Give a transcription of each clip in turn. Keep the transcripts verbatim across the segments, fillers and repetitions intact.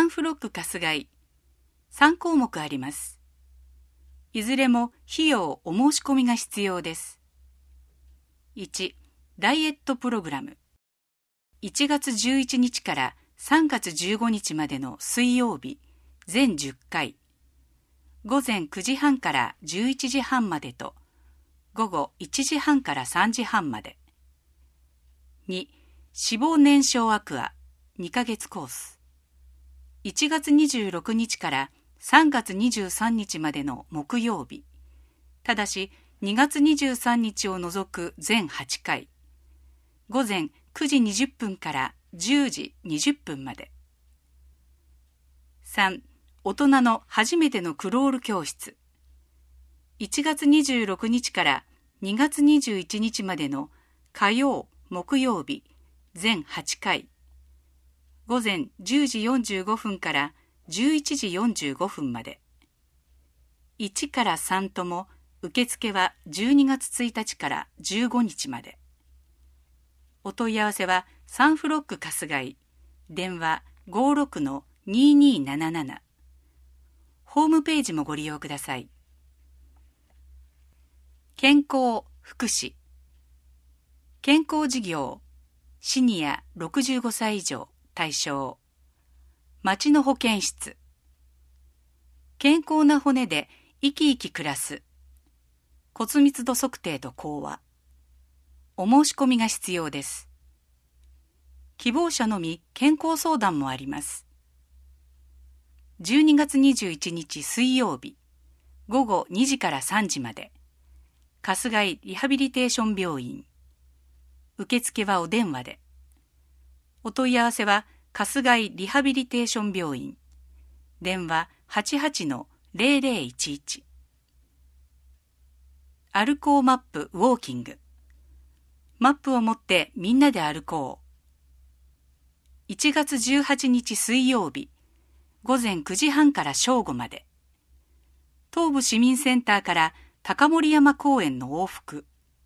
ンフロック春日井、さん項目あります。いずれも費用お申し込みが必要です。いち、ダイエットプログラム。いちがつじゅういちにちからさんがつじゅうごにちまでの水曜日、全じゅっかい、ごぜんくじはんからじゅういちじはんまでと、ごごいちじはんからさんじはんまで。に、脂肪燃焼アクア、にかげつコース。いちがつにじゅうろくにちからさんがつにじゅうさんにちまでの木曜日、ただしにがつにじゅうさんにちを除く全はちかい、ごぜんくじにじゅっぷんからじゅうじにじゅっぷんまで。さん、大人の初めてのクロール教室。いちがつにじゅうろくにちからにがつにじゅういちにちまでの火曜、木曜日、全はちかい、ごぜんじゅうじよんじゅうごふんからじゅういちじよんじゅうごふんまで。いちからさんとも受付はじゅうにがつついたちからじゅうごにちまで。お問い合わせはサンフロック春日井、電話 ごろくのにーにーなななな。ホームページもご利用ください。健康、福祉。健康事業、シニアろくじゅうごさい以上対象。町の保健室。健康な骨で生き生き暮らす。骨密度測定と講話。お申し込みが必要です。希望者のみ健康相談もあります。じゅうにがつにじゅういちにち水曜日、ごごにじからさんじまで、春日井リハビリテーション病院。受付はお電話で。お問い合わせは春日井リハビリテーション病院。電話 はちはちのぜろぜろいちいち。歩こうマップウォーキング。マップを持ってみんなで歩こう。いちがつじゅうはちにち水曜日、ごぜんくじはんから正午まで。東部市民センターから高森山公園の往復。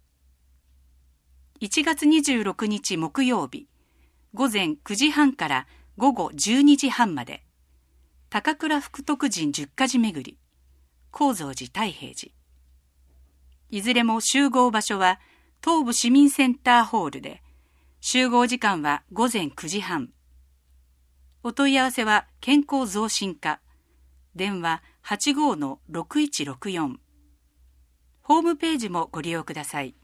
いちがつにじゅうろくにち木曜日、ごぜんくじはんからごごじゅうにじはんまで。高倉福徳神十か寺巡り、高蔵寺太平寺。いずれも集合場所は東部市民センターホールで、集合時間はごぜんくじはん。お問い合わせは健康増進課、電話 はちごのろくいちろくよん。ホームページもご利用ください。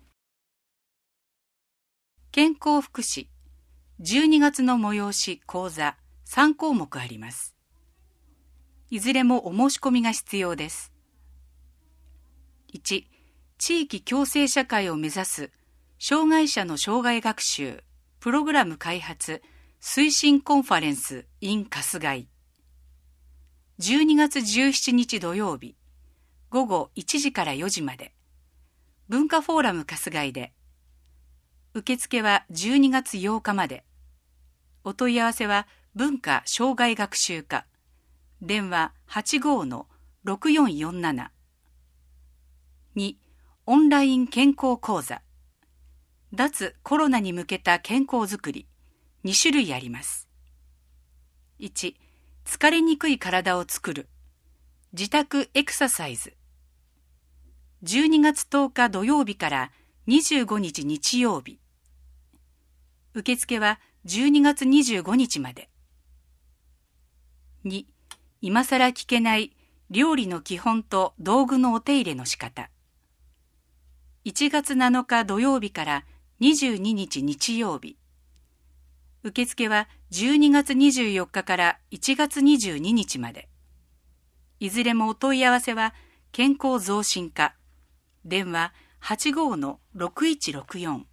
健康福祉、じゅうにがつの催し講座さんこうもくあります。いずれもお申し込みが必要です。いち、地域共生社会を目指す障害者の生涯学習プログラム開発推進コンファレンス in 春日井。じゅうにがつじゅうしちにち土曜日、ごごいちじからよじまで。文化フォーラム春日井で。受付はじゅうにがつようかまで。お問い合わせは文化障害学習課。電話 はちごのろくよんよんなな。に、オンライン健康講座。脱コロナに向けた健康づくり。にしゅるいあります。いち、疲れにくい体を作る。自宅エクササイズ。じゅうにがつとおか土曜日からにじゅうごにち日曜日。受付はじゅうにがつにじゅうごにちまで。に、今さら聞けない料理の基本と道具のお手入れの仕方。いちがつなのか土曜日からにじゅうににち日曜日。受付はじゅうにがつにじゅうよっかからいちがつにじゅうににちまで。いずれもお問い合わせは健康増進課。電話 はちごのろくいちろくよん。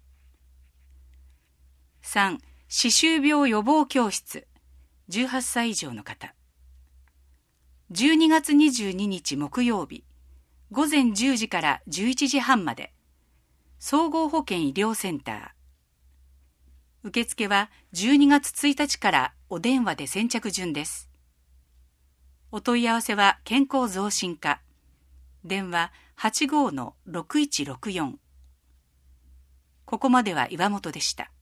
さん、歯周病予防教室。じゅうはっさい以上の方。じゅうにがつにじゅうににち木曜日、ごぜんじゅうじからじゅういちじはんまで。総合保健医療センター。受付はじゅうにがつついたちからお電話で先着順です。お問い合わせは健康増進課。電話 はちごのろくいちろくよん。ここまでは岩本でした。